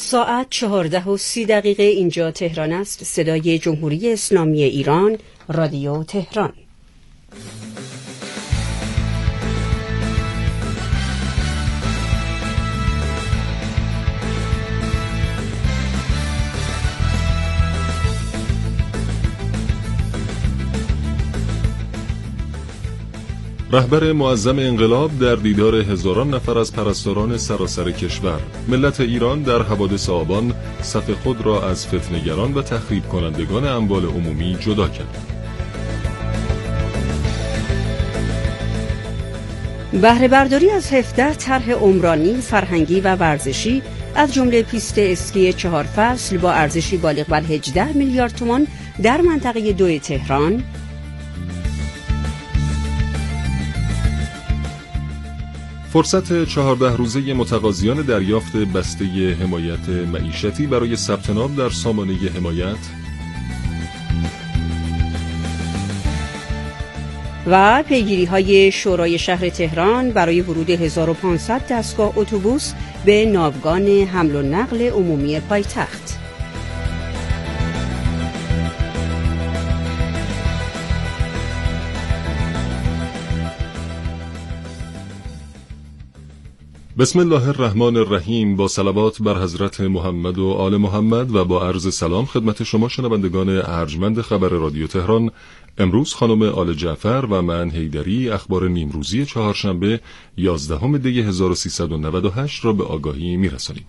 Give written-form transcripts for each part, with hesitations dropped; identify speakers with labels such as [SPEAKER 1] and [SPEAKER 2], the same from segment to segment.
[SPEAKER 1] ساعت 14:30 اینجا تهران است. صدای جمهوری اسلامی ایران، رادیو تهران.
[SPEAKER 2] رهبر معظم انقلاب در دیدار هزاران نفر از پرستاران سراسر کشور. ملت ایران در حوادث آبان صف خود را از فتنه‌گران و تخریب کنندگان اموال عمومی جدا کرد.
[SPEAKER 1] بهره برداری از 17 طرح عمرانی، فرهنگی و ورزشی از جمله پیست اسکی 4 فصل با ارزشی بالغ بر 18 میلیارد تومان در منطقه 2 تهران.
[SPEAKER 2] فرصت 14 روزه متقاضیان دریافت بسته حمایت معیشتی برای ثبت نام در سامانه حمایت
[SPEAKER 1] و پیگیری‌های شورای شهر تهران برای ورود 1500 دستگاه اتوبوس به ناوگان حمل و نقل عمومی پایتخت.
[SPEAKER 2] بسم الله الرحمن الرحیم. با صلوات بر حضرت محمد و آل محمد و با عرض سلام خدمت شما شنوندگان ارجمند خبر رادیو تهران. امروز خانم آل جعفر و من حیدری اخبار نیمروزی چهارشنبه 11 دی 1398 را به آگاهی میرسانیم.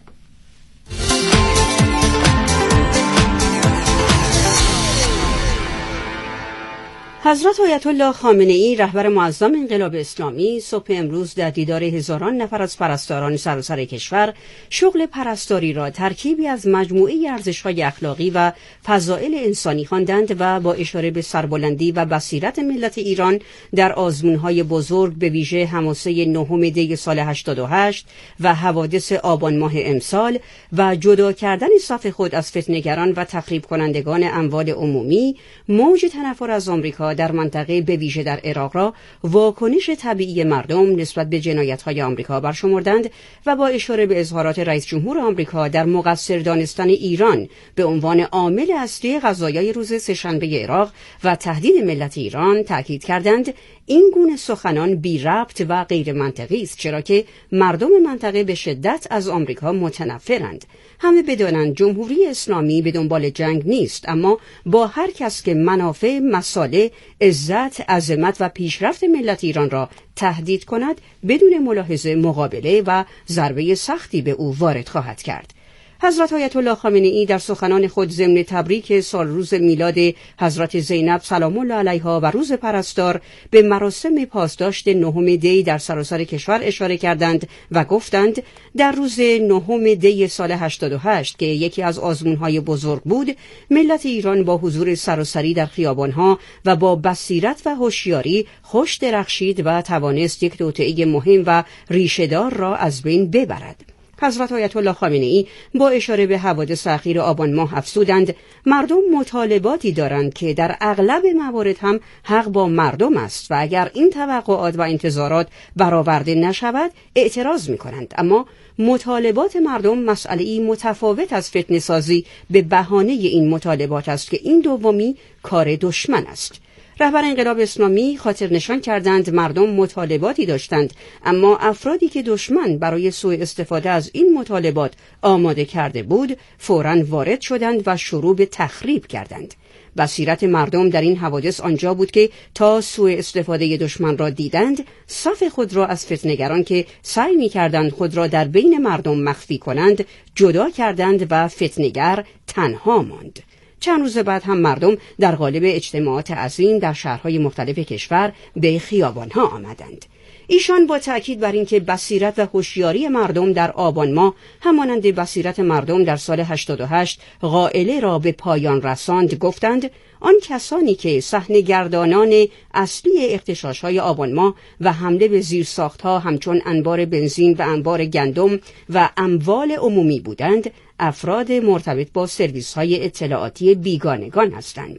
[SPEAKER 1] حضرت آیت الله خامنه‌ای رهبر معظم انقلاب اسلامی صبح امروز در دیدار هزاران نفر از پرستاران سراسر کشور شغل پرستاری را ترکیبی از مجموعه ارزش‌های اخلاقی و فضائل انسانی خواندند و با اشاره به سربلندی و بصیرت ملت ایران در آزمون‌های بزرگ به ویژه حماسه 9 دی سال 88 و حوادث آبان ماه امسال و جدا کردن صف خود از فتنه‌گران و تخریب کنندگان اموال عمومی، موج تنفر از آمریکا در منطقه به ویژه در عراق را واکنش طبیعی مردم نسبت به جنایت‌های آمریکا برشمردند و با اشاره به اظهارات رئیس جمهور آمریکا در مقصر دانستن ایران به عنوان عامل اصلی قضایای روز سه‌شنبه عراق و تهدید ملت ایران تاکید کردند این گونه سخنان بی ربط و غیر منطقی است، چرا که مردم منطقه به شدت از آمریکا متنفرند. همه بدانند جمهوری اسلامی به دنبال جنگ نیست، اما با هر کس که منافع، مصالح، عزت، عظمت و پیشرفت ملت ایران را تهدید کند بدون ملاحظه مقابله و ضربه سختی به او وارد خواهد کرد. حضرت آیت الله خامنه‌ای در سخنان خود ضمن تبریک سال روز میلاد حضرت زینب سلام الله علیها و روز پرستار به مراسم پاسداشت 9 دی در سراسر کشور اشاره کردند و گفتند در روز 9 دی سال 88 که یکی از آزمون‌های بزرگ بود، ملت ایران با حضور سراسری در خیابان‌ها و با بصیرت و هوشیاری خوش درخشید و توانست یک توطئه مهم و ریشه‌دار را از بین ببرد. حضرت آیت الله خامنه‌ای با اشاره به حوادث اخیر آبان ماه افزودند مردم مطالباتی دارند که در اغلب موارد هم حق با مردم است و اگر این توقعات و انتظارات برآورده نشود اعتراض می‌کنند، اما مطالبات مردم مسئله‌ای متفاوت از فتنه‌سازی به بهانه این مطالبات است که این دومی کار دشمن است. رهبر انقلاب اسلامی خاطر نشان کردند مردم مطالباتی داشتند، اما افرادی که دشمن برای سوء استفاده از این مطالبات آماده کرده بود فوراً وارد شدند و شروع به تخریب کردند. بصیرت مردم در این حوادث آنجا بود که تا سوء استفاده دشمن را دیدند، صف خود را از فتنه‌گران که سعی می‌کردند خود را در بین مردم مخفی کنند جدا کردند و فتنه‌گر تنها ماند. چند روز بعد هم مردم در قالب اجتماعات عظیم در شهرهای مختلف کشور به خیابانها آمدند. ایشان با تأکید بر اینکه بصیرت و هوشیاری مردم در آبان ماه همانند بصیرت مردم در سال 88 غائله را به پایان رساند، گفتند آن کسانی که صحنه‌گردانان اصلی اغتشاش‌های آبان ماه و حمله به زیرساخت‌ها همچون انبار بنزین و انبار گندم و اموال عمومی بودند، افراد مرتبط با سرویس‌های اطلاعاتی بیگانگان هستند.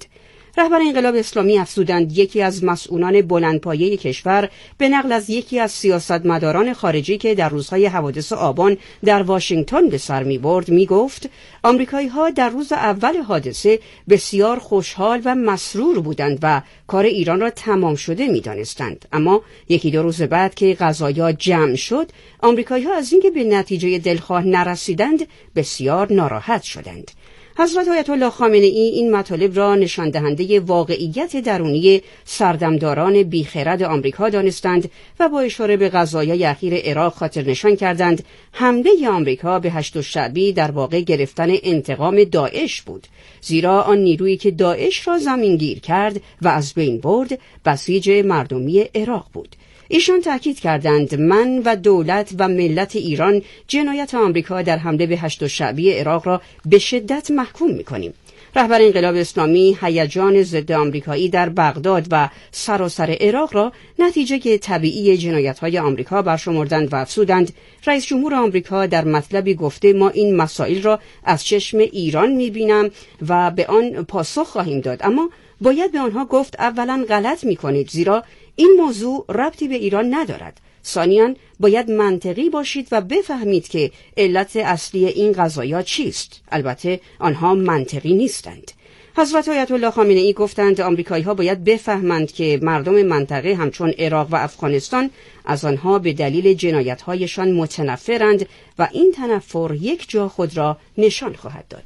[SPEAKER 1] رهبر انقلاب اسلامی افزودند یکی از مسئولان بلندپایه کشور به نقل از یکی از سیاستمداران خارجی که در روزهای حوادث آبان در واشنگتن به سر می‌برد می‌گفت آمریکایی‌ها در روز اول حادثه بسیار خوشحال و مسرور بودند و کار ایران را تمام شده می‌دانستند، اما یکی دو روز بعد که قضایا جمع شد آمریکایی‌ها از اینکه به نتیجه دلخواه نرسیدند بسیار ناراحت شدند. حضرت آیت الله خامنه ای این مطالب را نشان دهنده واقعیت درونی سردمداران بیخرد آمریکا دانستند و با اشاره به قضایای اخیر عراق خاطر نشان کردند حمله آمریکا به هشت شعبی در واقع گرفتن انتقام داعش بود، زیرا آن نیرویی که داعش را زمینگیر کرد و از بین برد بسیج مردمی عراق بود. ایشان تأکید کردند من و دولت و ملت ایران جنایت آمریکا در حمله به هشت شعبی عراق را به شدت محکوم می‌کنیم. رهبر انقلاب اسلامی هیجان ضد آمریکایی در بغداد و سراسر عراق را نتیجه طبیعی جنایت‌های آمریکا برشمردند و افزودند رئیس جمهور آمریکا در مطلبی گفته ما این مسائل را از چشم ایران می‌بینم و به آن پاسخ خواهیم داد، اما باید به آنها گفت اولا غلط می‌کنید زیرا این موضوع ربطی به ایران ندارد. ثانیاً باید منطقی باشید و بفهمید که علت اصلی این قضایا چیست. البته آنها منطقی نیستند. حضرت آیت الله خامنه ای گفتند آمریکایی‌ها باید بفهمند که مردم منطقه همچون عراق و افغانستان از آنها به دلیل جنایت‌هایشان متنفرند و این تنفر یک جا خود را نشان خواهد داد.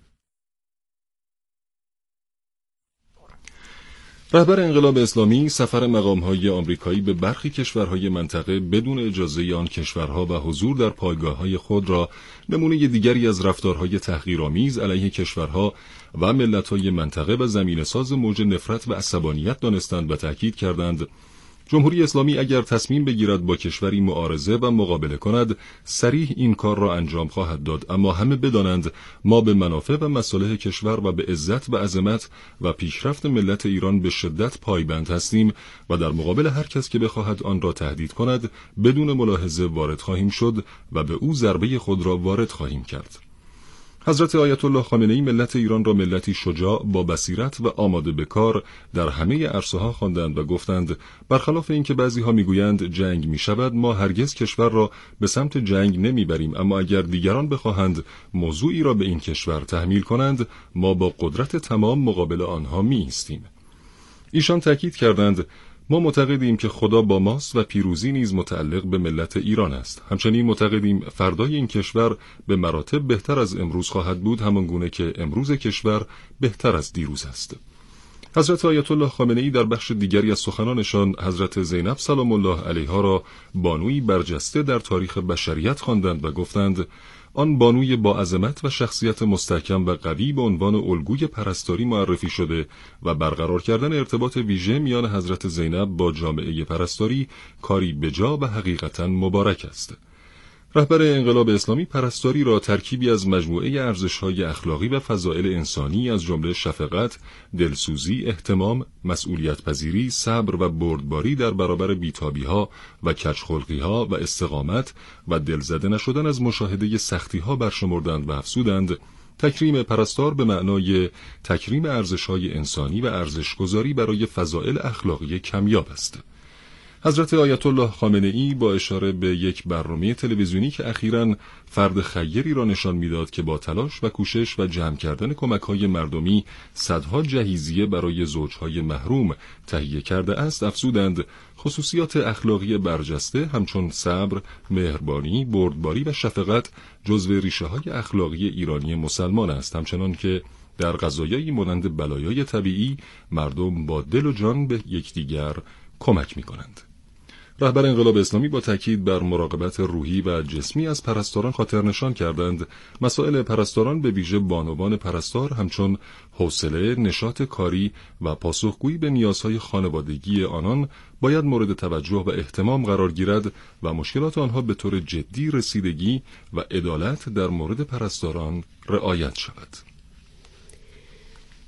[SPEAKER 2] رهبر انقلاب اسلامی سفر مقام‌های آمریکایی به برخی کشورهای منطقه بدون اجازه آن کشورها و حضور در پایگاه‌های خود را نمونه دیگری از رفتارهای تحقیرآمیز علیه کشورها و ملت‌های منطقه و زمینه‌ساز موج نفرت و عصبانیت دانستند و تأکید کردند جمهوری اسلامی اگر تصمیم بگیرد با کشوری معارضه و مقابله کند صریح این کار را انجام خواهد داد، اما همه بدانند ما به منافع و مصالح کشور و به عزت و عظمت و پیشرفت ملت ایران به شدت پایبند هستیم و در مقابل هر کس که بخواهد آن را تهدید کند بدون ملاحظه وارد خواهیم شد و به او ضربه خود را وارد خواهیم کرد. حضرت آیت الله خامنه ای ملت ایران را ملتی شجاع با بصیرت و آماده به کار در همه عرصه‌ها خواندند و گفتند برخلاف اینکه بعضی‌ها میگویند جنگ می‌شود ما هرگز کشور را به سمت جنگ نمیبریم، اما اگر دیگران بخواهند موضوعی را به این کشور تحمیل کنند ما با قدرت تمام مقابل آنها می‌ایستیم. ایشان تاکید کردند ما معتقدیم که خدا با ماست و پیروزی نیز متعلق به ملت ایران است. همچنین معتقدیم فردای این کشور به مراتب بهتر از امروز خواهد بود، همان گونه که امروز کشور بهتر از دیروز است. حضرت آیت الله خامنه ای در بخش دیگری از سخنانشان حضرت زینب سلام الله علیها را بانوی برجسته در تاریخ بشریت خواندند و گفتند آن بانوی با عظمت و شخصیت مستحکم و قوی به عنوان الگوی پرستاری معرفی شده و برقرار کردن ارتباط ویژه میان حضرت زینب با جامعه پرستاری کاری بجا و حقیقتاً مبارک است. رهبر انقلاب اسلامی پرستاری را ترکیبی از مجموعه ارزش‌های اخلاقی و فضائل انسانی از جمله شفقت، دلسوزی، اهتمام، مسئولیت‌پذیری، صبر و بردباری در برابر بی‌تابی‌ها و کج‌خلقی‌ها و استقامت و دلزده نشدن از مشاهده سختی‌ها برشمردند و افزودند تکریم پرستار به معنای تکریم ارزش‌های انسانی و ارزش‌گذاری برای فضائل اخلاقی کمیاب است. حضرت آیت الله خامنه ای با اشاره به یک برنامه تلویزیونی که اخیراً فرد خیری را نشان میداد که با تلاش و کوشش و جمع کردن کمک‌های مردمی صدها جهیزیه برای زوجهای محروم تهیه کرده است افزودند خصوصیات اخلاقی برجسته همچون صبر، مهربانی، بردباری و شفقت جزو ریشه‌های اخلاقی ایرانی مسلمان است، همچنان که در قضایایی مانند بلایای طبیعی مردم با دل و جان به یکدیگر کمک می‌کنند. رهبر انقلاب اسلامی با تاکید بر مراقبت روحی و جسمی از پرستاران خاطر نشان کردند مسائل پرستاران به ویژه بانوان پرستار همچون حوصله، نشاط کاری و پاسخگویی به نیازهای خانوادگی آنان باید مورد توجه و اهتمام قرار گیرد و مشکلات آنها به طور جدی رسیدگی و عدالت در مورد پرستاران رعایت شود.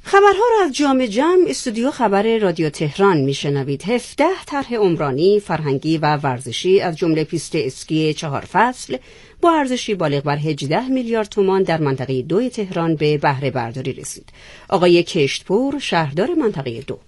[SPEAKER 1] خبرها را از جام جم استودیو خبر رادیو تهران میشنوید. 17 طرح عمرانی، فرهنگی و ورزشی از جمله پیست اسکی 4 فصل با ارزشی بالغ بر 18 میلیارد تومان در منطقه 2 تهران به بهره برداری رسید. آقای کشتپور، شهردار منطقه 2،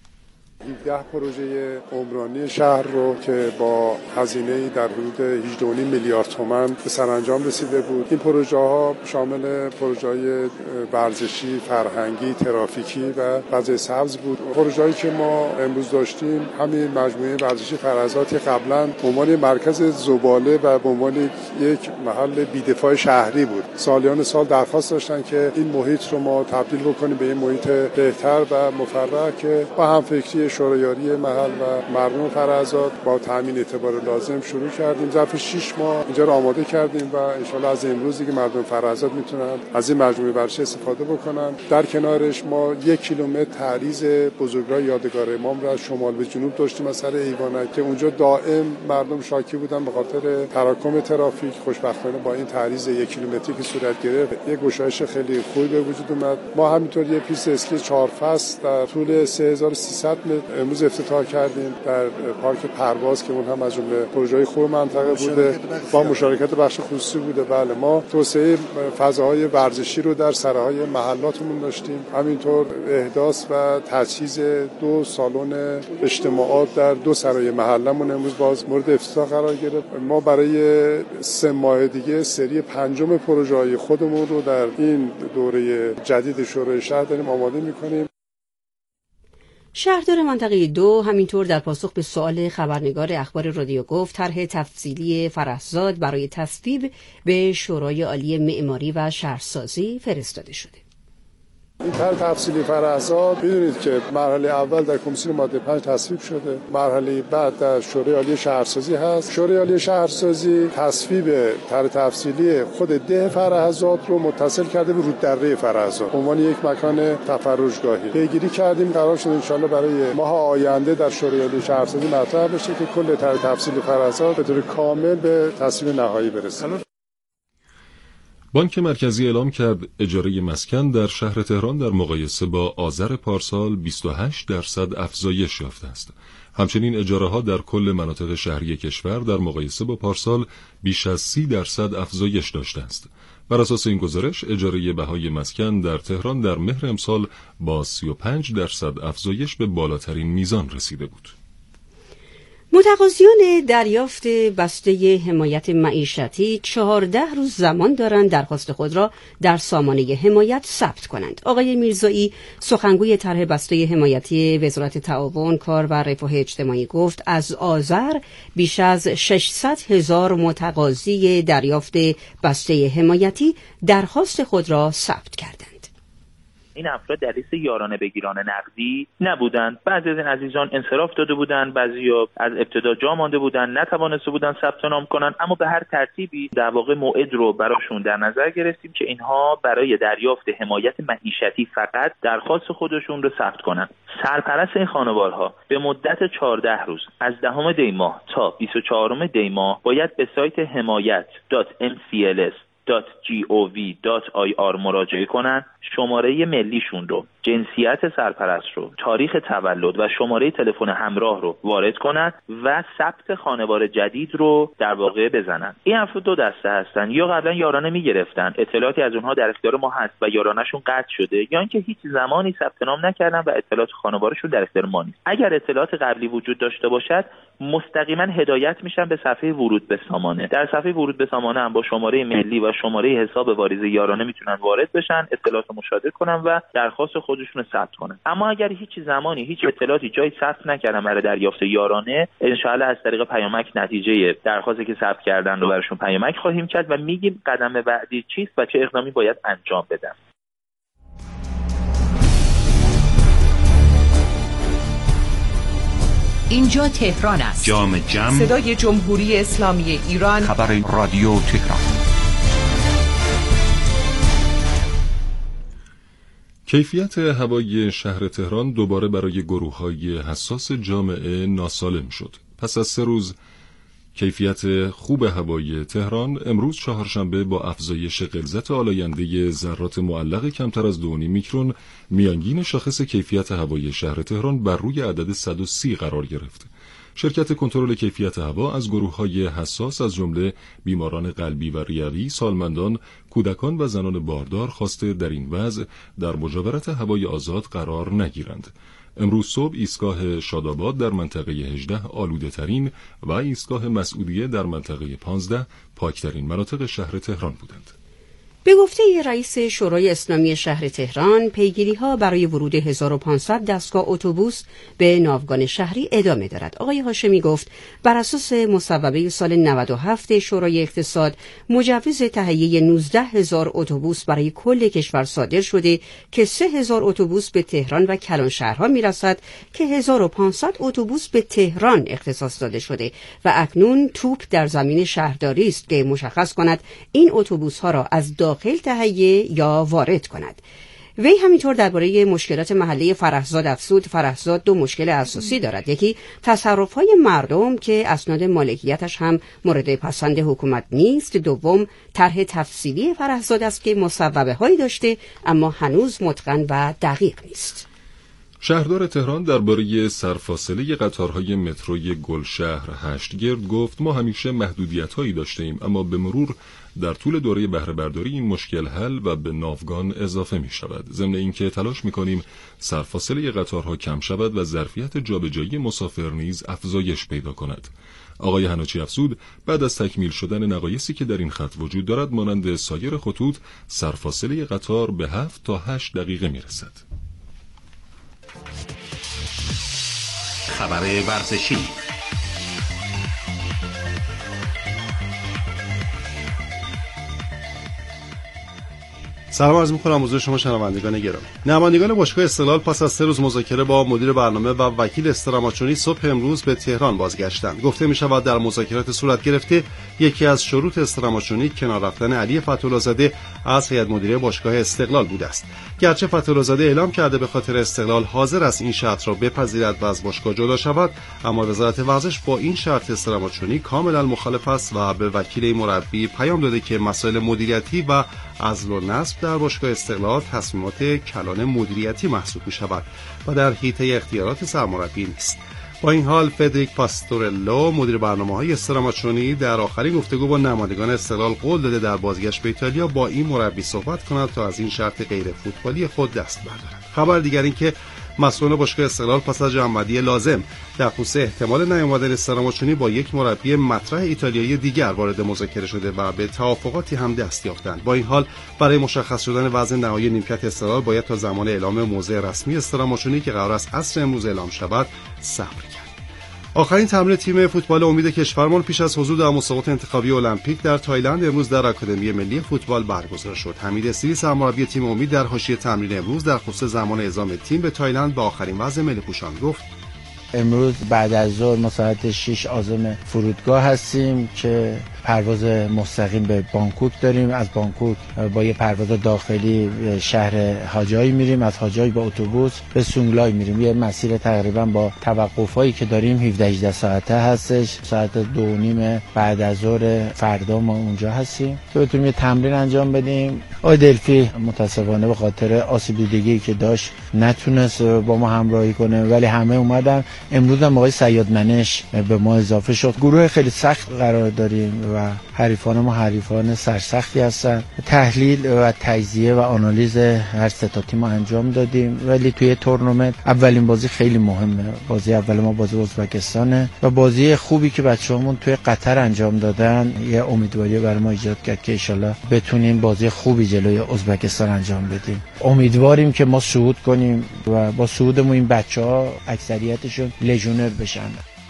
[SPEAKER 3] 17 پروژه عمرانی شهر رو که با هزینه‌ای در حدود 18.5 میلیارد تومان به سرانجام رسیده بود. این پروژه ها شامل پروژه‌های ورزشی، فرهنگی، ترافیکی و فضای سبز بود. پروژه‌ای که ما امروز داشتیم همین مجموعه ورزشی فرزاد که قبلا به عنوان مرکز زباله و به عنوان یک محل بی‌دفاع شهری بود. سالیان سال درخواست داشتن که این محیط رو ما تبدیل بکنیم به یک محیط بهتر و مفرح که با همفکری شورایاری محل و مردم فرزاد با تامین اعتبار لازم شروع کردیم. ظرف 6 ماه اینجا رو آماده کردیم و ان شاءالله از امروزی که مردم فرزاد میتونن از این مجموعه ورزشی استفاده بکنن. در کنارش ما 1 کیلومتر تعریض بزرگراه یادگار امام را از شمال به جنوب داشتیم از سر ایوانک که اونجا دائم مردم شاکی بودن به خاطر تراکم ترافیک. خوشبختانه با این تعریض 1 کیلومتری که صورت گرفت یک گشایش خیلی خوبی به وجود اومد. ما همینطور یه پیست اسکی 4 فصل در طول 3300 متر امروز افتتاح کردیم در پارک پرواز که اون هم از جمله پروژه‌های خوب منطقه بوده با مشارکت بخش خصوصی بوده. بله، ما توسعه فضاهای ورزشی رو در سراهای محلاتمون داشتیم. همینطور احداث و تجهیز 2 سالن اجتماعات در 2 سرای محلمون امروز باز مورد افتتاح قرار گرفت. ما برای 3 ماه دیگه سری 5 پروژه‌های خودمون رو در این دوره جدید شورای شهر داریم آماده می‌کنیم.
[SPEAKER 1] شهردار منطقه 2 همینطور در پاسخ به سؤال خبرنگار اخبار رادیو گفت طرح تفصیلی فرهزاد برای تصویب به شورای عالی معماری و شهرسازی فرستاده شده.
[SPEAKER 3] این طرح تفصیلی فرهزاد می‌دونید که مرحله اول در کمیسیون ماده 5 تصویب شده، مرحله بعد در شورای عالی شهرسازی هست. شورای عالی شهرسازی تصویب طرح تفصیلی خود ده فرهزاد رو متصل کرده به روددره فرهزاد به عنوان یک مکان تفرجگاهی. پیگیری کردیم قرار شد ان شاءالله برای ماه آینده در شورای عالی شهرسازی مطرح بشه که کل طرح تفصیلی فرهزاد به طور کامل به تصویب نهایی برسه.
[SPEAKER 2] بانک مرکزی اعلام کرد اجاره مسکن در شهر تهران در مقایسه با آذر پارسال 28% افزایش یافته است. همچنین اجاره‌ها در کل مناطق شهری کشور در مقایسه با پارسال بیش از 30% افزایش داشته است. بر اساس این گزارش اجاره بهای مسکن در تهران در مهر امسال با 35% افزایش به بالاترین میزان رسیده بود.
[SPEAKER 1] متقاضیان دریافت بسته حمایت معیشتی 14 روز زمان دارند درخواست خود را در سامانه حمایت ثبت کنند. آقای میرزایی سخنگوی طرح بسته حمایتی وزارت تعاون، کار و رفاه اجتماعی گفت از آذر بیش از 600,000 متقاضی دریافت بسته حمایتی درخواست خود را ثبت کردند.
[SPEAKER 4] این افراد در لیست یارانه بگیران نقدی نبودند. بعضی از این عزیزان انصراف داده بودند، بعضیا از ابتدا جا مانده بودند، نتوانسته بودند ثبت نام کنند، اما به هر ترتیبی در واقع موعد رو براشون در نظر گرفتیم که اینها برای دریافت حمایت معیشتی فقط درخواست خودشون رو ثبت کنند. سرپرست این خانوارها به مدت 14 روز از 10 دی ماه تا 24 دی ماه باید به سایت حمایت.mcls.gov.ir مراجعه کنند، شماره ملیشون رو، جنسیت سرپرست رو، تاریخ تولد و شماره تلفن همراه رو وارد کنند و ثبت خانوار جدید رو در واقع بزنند. این افراد 2 دسته هستن، یا قبلا یارانه میگرفتن، اطلاعاتی از اونها در اختیار ما هست و یارانه‌شون قطع شده، یا اینکه هیچ زمانی ثبت نام نکردن و اطلاعات خانوارشون در اختیار ما نیست. اگر اطلاعات قبلی وجود داشته باشد مستقیما هدایت میشن به صفحه ورود به سامانه. در صفحه ورود به سامانه هم با شماره ملی و شماره حساب واریز یارانه میتونن وارد بشن، اطلاعات مشاهده کنن و درخواست خودشون رو ثبت کنن. اما اگر هیچ زمانی هیچ اطلاعاتی جای ثبت نکردن برای دریافت یارانه، ان شاء الله از طریق پیامک نتیجه درخواستی که ثبت کردن رو براشون پیامک خواهیم کرد و میگیم قدم بعدی چیست و چه اقدامی باید انجام بدن.
[SPEAKER 5] اینجا تهران است.
[SPEAKER 6] جام جم،
[SPEAKER 5] صدای جمهوری اسلامی ایران،
[SPEAKER 6] خبر رادیو تهران.
[SPEAKER 2] کیفیت هوای شهر تهران دوباره برای گروه‌های حساس جامعه ناسالم شد. پس از 3 روز کیفیت خوب هوای تهران امروز چهارشنبه با افزایش غلظت آلاینده ذرات معلق کمتر از 2.5 میکرون میانگین شاخص کیفیت هوای شهر تهران بر روی عدد 130 قرار گرفت. شرکت کنترل کیفیت هوا از گروه‌های حساس از جمله بیماران قلبی و ریوی، سالمندان، کودکان و زنان باردار خواسته در این وضع در مجاورت هوای آزاد قرار نگیرند. امروز صبح ایستگاه شاداباد در منطقه 18 آلوده ترین و ایستگاه مسعودیه در منطقه 15 پاکترین مناطق شهر تهران بودند.
[SPEAKER 1] به گفته رئیس شورای اسلامی شهر تهران، پیگیری‌ها برای ورود 1500 دستگاه اتوبوس به ناوگان شهری ادامه دارد. آقای هاشمی گفت بر اساس مصوبه سال 97 شورای اقتصاد مجوز تهیه 19000 اتوبوس برای کل کشور صادر شده که 3000 اتوبوس به تهران و کلان شهرها میرسد که 1500 اتوبوس به تهران اختصاص داده شده و اکنون توپ در زمین شهرداری است که مشخص کند این اتوبوس‌ها را از داخل تهیه یا وارد کند. وی همینطور درباره مشکلات محله فرهزاد افزود فرهزاد 2 مشکل اساسی دارد. یکی تصرف‌های مردم که اسناد مالکیتش هم مورد پسند حکومت نیست. دوم طرح تفصیلی فرهزاد است که مصوبه‌هایی داشته اما هنوز متقن و دقیق نیست.
[SPEAKER 2] شهردار تهران درباره سرفاصله قطارهای متروی گلشهر 8 گرد گفت ما همیشه محدودیت‌هایی داشتیم اما به مرور در طول دوره بهره برداری این مشکل حل و به ناوگان اضافه می شود. ضمن اینکه تلاش می کنیم سرفاصله قطارها کم شود و ظرفیت جابجایی مسافر نیز افزایش پیدا کند. آقای حناچی افزود بعد از تکمیل شدن نقایصی که در این خط وجود دارد مانند سایر خطوط سرفاصله قطار به 7 تا 8 دقیقه می رسد.
[SPEAKER 6] خبر ورزشی.
[SPEAKER 7] سلام عرض می‌کنم حضور شما شنوندگان گرامی. نمایندگان باشگاه استقلال پس از 3 روز مذاکره با مدیر برنامه و وکیل استراماچونی صبح امروز به تهران بازگشتند. گفته می‌شود در مذاکرات صورت گرفته یکی از شروط استراماچونی کنار رفتن علی فتح‌الله‌زاده از هیئت مدیره باشگاه استقلال بوده است. گرچه فتح‌الله‌زاده اعلام کرده به خاطر استقلال حاضر است این شرط را بپذیرد و از باشگاه جدا شود، اما وزارت ورزش با این شرط استراماچونی کاملا مخالف است و به وکیل مربی پیام داده که مسائل مدیریتی و عزل و نصب در باشگاه استقلال تصمیمات کلان مدیریتی محسوب می‌شود و در حیطه اختیارات سرمربی نیست. با این حال فدریک پاستورلو مدیر برنامه‌های استراماچونی در آخرین گفتگو با نمایندگان استقلال قول داده در بازگشت به ایتالیا با این مربی صحبت کند تا از این شرط غیر فوتبالی خود دست بردارد. خبر دیگر این که مسئولان باشگاه استقلال پس از جمع‌بندی لازم در خصوص احتمال نیامدن استراماچونی با یک مربی مطرح ایتالیایی دیگر وارد مذاکره شده و به توافقاتی هم دست یافتند. با این حال برای مشخص شدن وضع نهایی نیمکت استقلال باید تا زمان اعلام موضع رسمی استراماچونی که قرار است عصر امروز اعلام شود صبر کرد. آخرین تمرین تیم فوتبال امید کشورمان پیش از حضور در مسابقات انتخابی المپیک در تایلند امروز در آکادمی ملی فوتبال برگزار شد. حمید اسیری سرمربی تیم امید در حاشیه تمرین امروز در خصوص زمان اعزام تیم به تایلند به آخرین وضع ملی پوشان گفت:
[SPEAKER 8] امروز بعد از ظهر ما ساعت 6 عازم فرودگاه هستیم که پرواز مستقیم به بانکوک داریم. از بانکوک با یه پرواز داخلی شهر هاجای میریم، از هاجای با اتوبوس به سونگلای میریم. یه مسیر تقریبا با توقفایی که داریم 17-18 ساعته هستش. ساعت 2:30 بعد از ظهر فردا ما اونجا هستیم که بتونیم یه تمرین انجام بدیم. آقای دلفی متاسفانه به خاطر آسیب دیدگی که داشت نتونست با ما همراهی کنه، ولی همه اومدن. امروز هم آقای صیاد منش به ما اضافه شد. گروه خیلی سخت قرار داریم و حریفان ما حریفان سرسختی هستن. تحلیل و تجزیه و آنالیز هر سه تا تیم انجام دادیم، ولی توی تورنمنت اولین بازی خیلی مهمه. بازی اول ما بازی ازبکستانه و بازی خوبی که بچه‌هامون توی قطر انجام دادن یه امیدواری برای ما ایجاد کرد که ان شاءالله بتونیم بازی خوبی جلوی ازبکستان انجام بدیم. امیدواریم که ما صعود کنیم و با صعودمون این بچه‌ها اکثریتشون لژیونر بشن.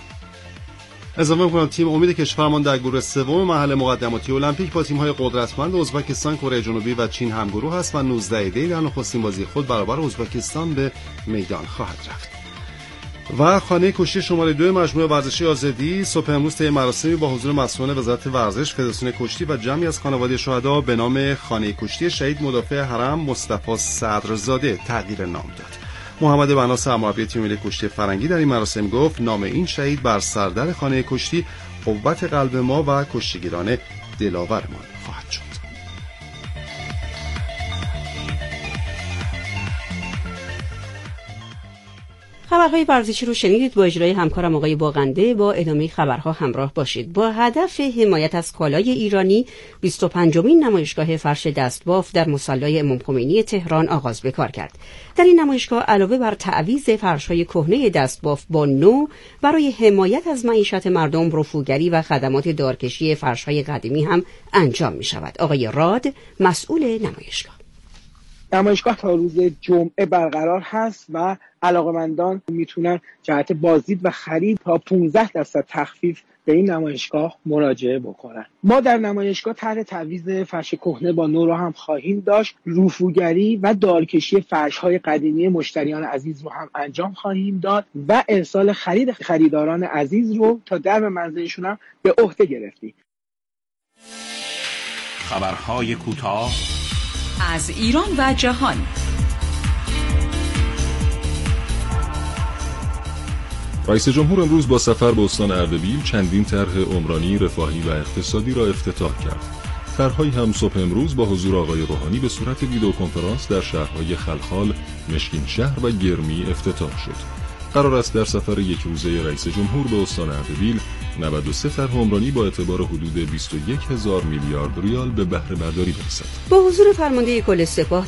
[SPEAKER 7] اضافه می‌کنم تیم امید کشورمان در گروه سوم مرحله مقدماتی المپیک با تیم‌های قدرتمند ازبکستان، کره جنوبی و چین همگروه است و 19 دی در نخستین بازی خود برابر ازبکستان به میدان خواهد رفت. و خانه کشتی شماره 2 مجموعه ورزشی آزادی صبح امروز طی مراسمی با حضور مسئولان وزارت ورزش، فدراسیون کشتی و جمعی از خانواده شهدا به نام خانه کشتی شهید مدافع حرم مصطفی صدرزاده تغییر نام داد. محمد بنا سرمربی تیم ملی کشتی فرنگی در این مراسم گفت نام این شهید بر سردر خانه کشتی قوت قلب ما و کشتیگیران دلاورمان خواهد شد.
[SPEAKER 1] خبرهای ورزشی رو شنیدید. با اجرای همکارم آقای باغنده با ادامه خبرها همراه باشید. با هدف حمایت از کالای ایرانی 25مین نمایشگاه فرش دستباف در مصلی امام خمینی تهران آغاز به کار کرد. در این نمایشگاه علاوه بر تعویض فرش‌های کهنه دستباف با نو، برای حمایت از معیشت مردم رفوگری و خدمات دارکشی فرش‌های قدیمی هم انجام می‌شود. آقای راد مسئول
[SPEAKER 6] نمایشگاه تا روز جمعه برقرار هست و علاقمندان میتونن جهت بازدید و خرید تا 15% تخفیف به این نمایشگاه مراجعه بکنن. ما در نمایشگاه طرح تعویض فرش کهنه با نو رو هم خواهیم داشت. رفوگری و دارکشی فرش‌های قدیمی مشتریان عزیز رو هم انجام خواهیم داد و ارسال خریداران عزیز رو تا درب منزلشون هم به عهده گرفتیم.
[SPEAKER 5] خبرهای کوتاه از ایران و جهان.
[SPEAKER 2] رئیس جمهور امروز با سفر به استان اردبیل چندین طرح عمرانی، رفاهی و اقتصادی را افتتاح کرد. طرحهایی هم صبح امروز با حضور آقای روحانی به صورت ویدئوکنفرانس در شهرهای خلخال، مشکین شهر و گرمی افتتاح شد. قرار است در سفر یک روزه رئیس جمهور به استان اردبیل 93 طرح عمرانی با اعتبار حدود 21,000 میلیارد ریال به بهره برداری برسد.
[SPEAKER 1] با حضور فرمانده کل سپاه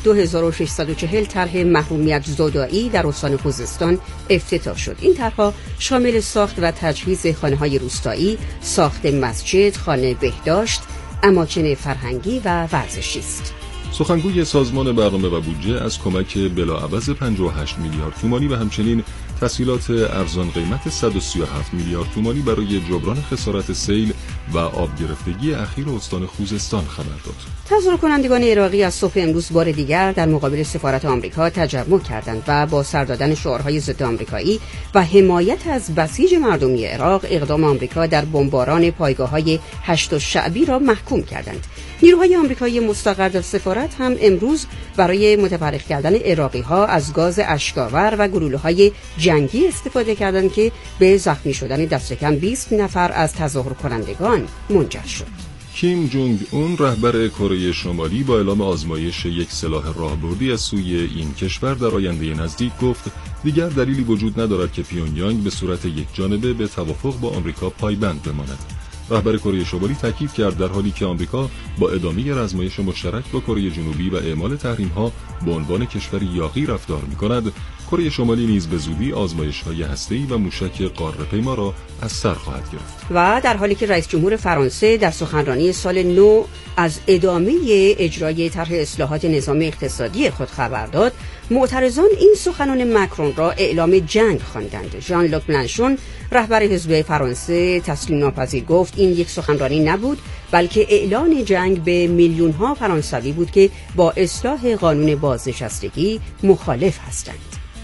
[SPEAKER 1] 2640 طرح محرومیت زدایی در استان خوزستان افتتاح شد. این طرح‌ها شامل ساخت و تجهیز خانه‌های روستایی، ساخت مسجد، خانه بهداشت، اماکن فرهنگی و ورزشی است.
[SPEAKER 2] سخنگوی سازمان برنامه و بودجه از کمک بلاعوض 58 میلیارد تومانی و همچنین تسهیلات ارزان قیمت 137 میلیارد تومانی برای جبران خسارت سیل و آب گرفتگی اخیر استان خوزستان خبر داد.
[SPEAKER 1] تظاهر کنندگان عراقی از صبح امروز بار دیگر در مقابل سفارت آمریکا تجمع کردند و با سر دادن شعارهای ضد آمریکایی و حمایت از بسیج مردمی عراق اقدام آمریکا در بمباران پایگاه‌های هشت شعبی را محکوم کردند. نیروهای آمریکایی مستقر در سفارت هم امروز برای متفرق کردن عراقی‌ها از گاز اشک‌آور و گلوله‌های جنگی استفاده کردند که به زخمی شدن دست کم 20 نفر از تظاهر کنندگان منجر شد.
[SPEAKER 2] کیم جونگ اون رهبر کره شمالی با اعلام آزمایش یک سلاح راهبردی از سوی این کشور در آینده نزدیک گفت دیگر دلیلی وجود ندارد که پیونگیانگ به صورت یک جانبه به توافق با آمریکا پایبند بماند. رهبر کره شمالی تاکید کرد در حالی که آمریکا با ادامه آزمایش مشترک با کره جنوبی و اعمال تحریم‌ها به عنوان کشوری یاغی رفتار می‌کند، کره شمالی نیز به زودی آزمایش‌های هسته‌ای و موشک قاره‌پیما را از سر خواهد گرفت.
[SPEAKER 1] و در حالی که رئیس جمهور فرانسه در سخنرانی سال نو از ادامه اجرای طرح اصلاحات نظام اقتصادی خود خبر داد، معترضان این سخنان مکرون را اعلام جنگ خواندند. ژان لوک ملانشون رهبر حزب فرانسه تسلیم ناپذیر گفت این یک سخنرانی نبود بلکه اعلان جنگ به میلیون‌ها فرانسوی بود که با اصلاح قانون بازنشستگی مخالف هستند.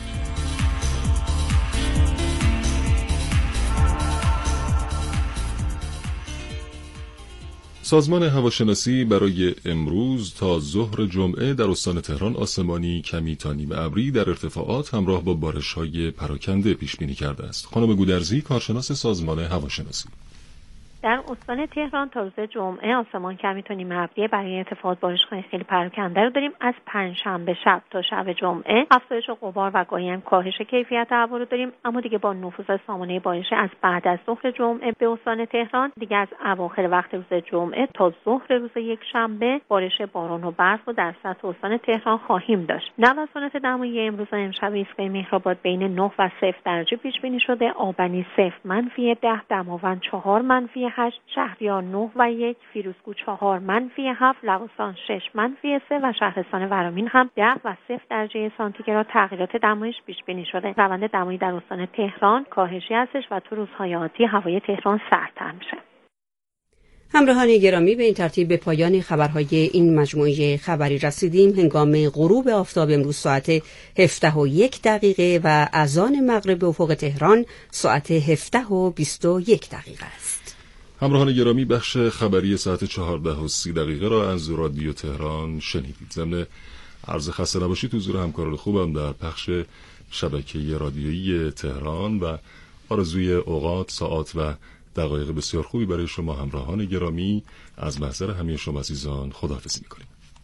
[SPEAKER 2] سازمان هواشناسی برای امروز تا ظهر جمعه در استان تهران آسمانی کمی تا نیمه ابری در ارتفاعات همراه با بارش‌های پراکنده پیش بینی کرده است. خانم گودرزی، کارشناس سازمان هواشناسی:
[SPEAKER 9] در استان تهران تا روز جمعه آسمان کمی تا نیمه ابری برای ارتفاعات بارش‌های خیلی پراکنده رو داریم. از پنجشنبه شب تا شب جمعه افزایش غبار و گاهی هم کاهش کیفیت هوا رو داریم، اما دیگه با نفوذ سامانه بارشی از بعد از ظهر جمعه به استان تهران دیگه از اواخر وقت روز جمعه تا ظهر روز یک شنبه بارش باران و برف رو در سطح استان تهران خواهیم داشت. نوسانات دمایی امروز و امشب ایستگاه مهرآباد بین 9 و 0 درجه پیش بینی شده. آبنی 0 - 10، دماوند 4 - 8، شهریار 9 و 1، فیروزکوه 4 - 7، لواسان 6 - 3 و شهرستان ورامین هم 10 و 0 درجه سانتیگراد تغییرات دمایش پیش بینی شده. روند دمایی در استان تهران کاهشی هستش و تو روزهای آتی هوای تهران سردتر میشه.
[SPEAKER 1] همراهان گرامی، به این ترتیب به پایان خبرهای این مجموعه خبری رسیدیم. هنگام غروب آفتاب امروز ساعت 17:01 و اذان مغرب به افق تهران ساعت 17:21 است.
[SPEAKER 2] همراهان گرامی، بخش خبری ساعت 14:30 را از رادیو تهران شنیدید. ضمن عرض خسته نباشید حضور همکاران خوبم در پخش شبکه رادیویی تهران و آرزوی اوقات، ساعات و دقایق بسیار خوبی برای شما همراهان گرامی. از محضر همه شما عزیزان خداحافظی می‌کنیم.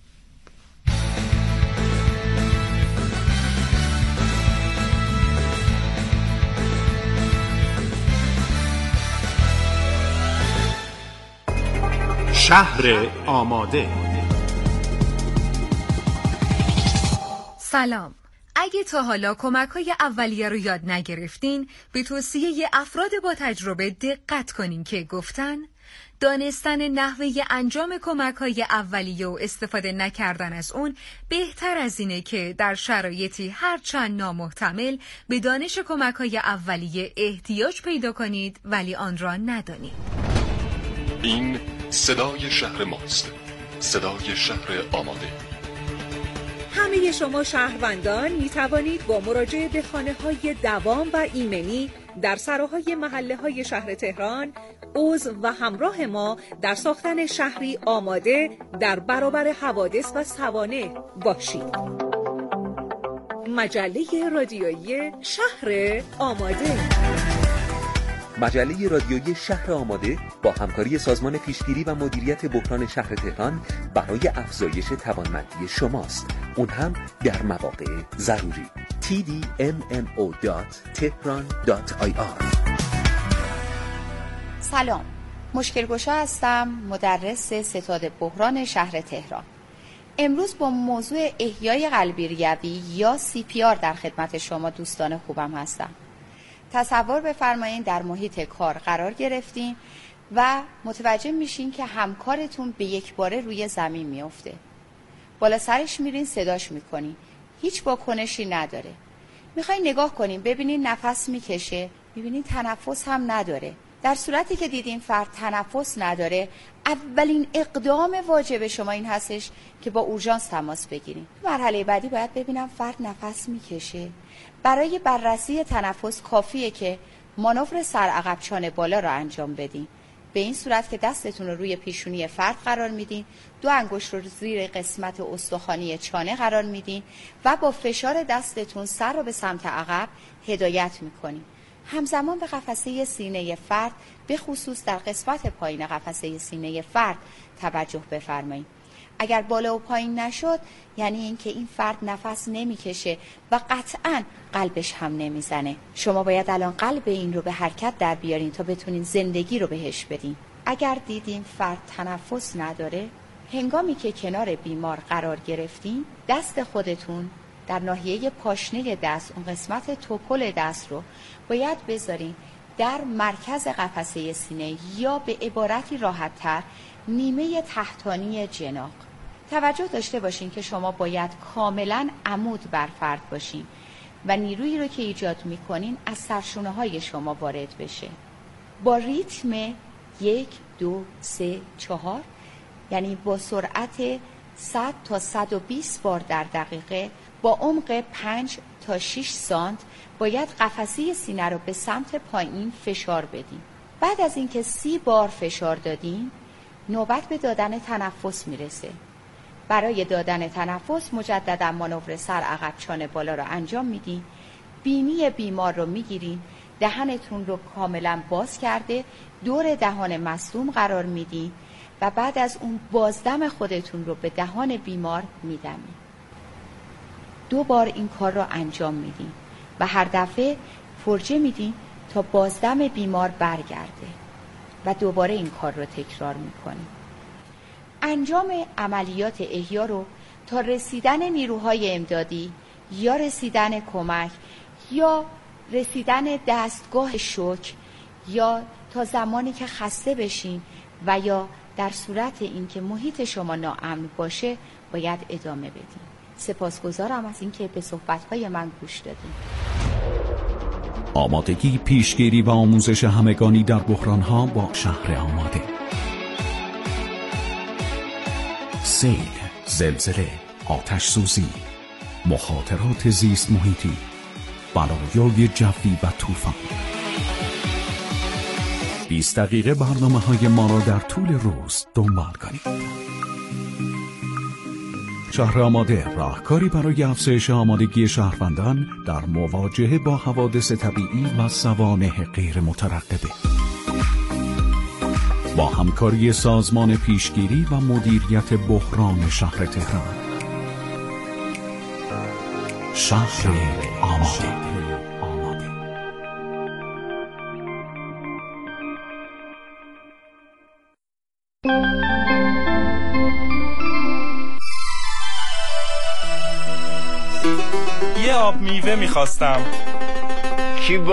[SPEAKER 5] شهر آماده.
[SPEAKER 10] سلام. اگه تا حالا کمک‌های اولیه رو یاد نگرفتین، به توصیه افراد با تجربه دقت کنین که گفتن دانستن نحوه انجام کمک‌های اولیه و استفاده نکردن از اون بهتر از اینه که در شرایطی هرچند نامحتمل به دانش کمک‌های اولیه احتیاج پیدا کنید ولی آن را ندانید.
[SPEAKER 2] این صدای شهر ماست، صدای شهر آماده.
[SPEAKER 11] همه شما شهروندان می توانید با مراجعه به خانه‌های دوام و ایمنی در سراهای محله‌های شهر تهران عضو و همراه ما در ساختن شهری آماده در برابر حوادث و سوانح باشید. مجله رادیویی شهر آماده.
[SPEAKER 12] مجله رادیویی شهر آماده با همکاری سازمان پیشگیری و مدیریت بحران شهر تهران برای افزایش توانمندی شماست، اون هم در مواقع ضروری. tdmmo.tehran.ir.
[SPEAKER 13] سلام، مشکل گشا هستم، مدرس ستاد بحران شهر تهران. امروز با موضوع احیای قلبی ریوی یا CPR در خدمت شما دوستان خوبم هستم. تصور بفرمایید در محیط کار قرار گرفتین و متوجه میشین که همکارتون به یک باره روی زمین میفته. بالا سرش میرین صداش میکنین، هیچ واکنشی نداره. میخواین نگاه کنین ببینین نفس میکشه، میبینین تنفس هم نداره. در صورتی که دیدین فرد تنفس نداره، اولین اقدام واجب شما این هستش که با اورژانس تماس بگیرین. مرحله بعدی باید ببینم فرد نفس میکشه. برای بررسی تنفس کافیه که مانور سر عقب چانه بالا را انجام بدین. به این صورت که دستتون رو روی پیشونی فرد قرار میدین، دو انگشت رو زیر قسمت استخوانی چانه قرار میدین و با فشار دستتون سر رو به سمت عقب هدایت میکنین. همزمان به قفسه سینه فرد، به خصوص در قسمت پایین قفسه سینه فرد توجه بفرمایید. اگر بالا و پایین نشد یعنی اینکه این فرد نفس نمیکشه و قطعاً قلبش هم نمیزنه. شما باید الان قلب این رو به حرکت در بیارین تا بتونین زندگی رو بهش بدین. اگر دیدین فرد تنفس نداره، هنگامی که کنار بیمار قرار گرفتین، دست خودتون در ناحیه پاشنه دست، اون قسمت توپل دست رو باید بذارین در مرکز قفسه سینه یا به عبارتی راحت‌تر نیمه تحتانی جناق. توجه داشته باشین که شما باید کاملا عمود بر فرد باشین و نیرویی رو که ایجاد میکنین از سرشونه‌های شما وارد بشه. با ریتم 1 2 3 4 یعنی با سرعت 100 تا 120 بار در دقیقه با عمق 5 تا 6 سانت باید قفسه سینه رو به سمت پایین فشار بدین. بعد از اینکه 30 بار فشار دادین، نوبت به دادن تنفس میرسه. برای دادن تنفس مجددا مانور سر عقب چانه بالا رو انجام میدین. بینی بیمار رو میگیرین، دهنتون رو کاملا باز کرده دور دهان مصدوم قرار میدین و بعد از اون بازدم خودتون رو به دهان بیمار میدمین. 2 بار این کار رو انجام میدین و هر دفعه فرجه میدین تا بازدم بیمار برگرده و دوباره این کار رو تکرار میکنین. انجام عملیات احیا رو تا رسیدن نیروهای امدادی یا رسیدن کمک یا رسیدن دستگاه شوک یا تا زمانی که خسته بشین و یا در صورت اینکه محیط شما ناامن باشه باید ادامه بدین. سپاسگزارم از اینکه به صحبت‌های من گوش دادین.
[SPEAKER 5] آمادگی، پیشگیری و آموزش همگانی در بحران‌ها با شهر آماده. سیل، زلزله، آتش سوزی، مخاطرات زیست محیطی، بلایای جوی و طوفان. 20 دقیقه برنامه‌های ما را در طول روز دنبال کنید. شهر آماده، راهکاری برای افزایش آمادگی شهروندان در مواجهه با حوادث طبیعی و سوانح غیر مترقبه. با همکاری سازمان پیشگیری و مدیریت بحران شهر تهران. شهر آماده.
[SPEAKER 14] یه آب میوه میخواستم.